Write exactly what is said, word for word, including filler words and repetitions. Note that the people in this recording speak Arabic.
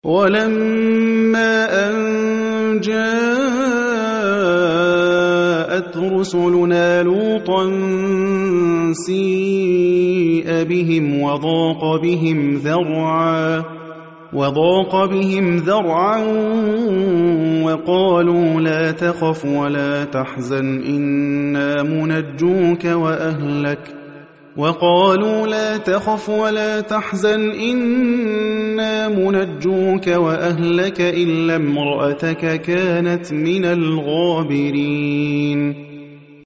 وَلَمَّا أَن جَاءَتْ رُسُلُنَا لُوطًا سِيءَ بِهِمْ وَضَاقَ بِهِمْ ذَرْعًا وَضَاقَ بِهِمْ ذَرْعًا وَقَالُوا لَا تَخَفْ وَلَا تَحْزَنْ إِنَّا مُنَجُّوكَ وَأَهْلَكَ وَقَالُوا لَا تَخَفْ وَلَا تَحْزَنْ إِنَّا مُنَجُّوكَ وَأَهْلَكَ إِلَّا امْرَأَتَكَ كَانَتْ مِنَ الْغَابِرِينَ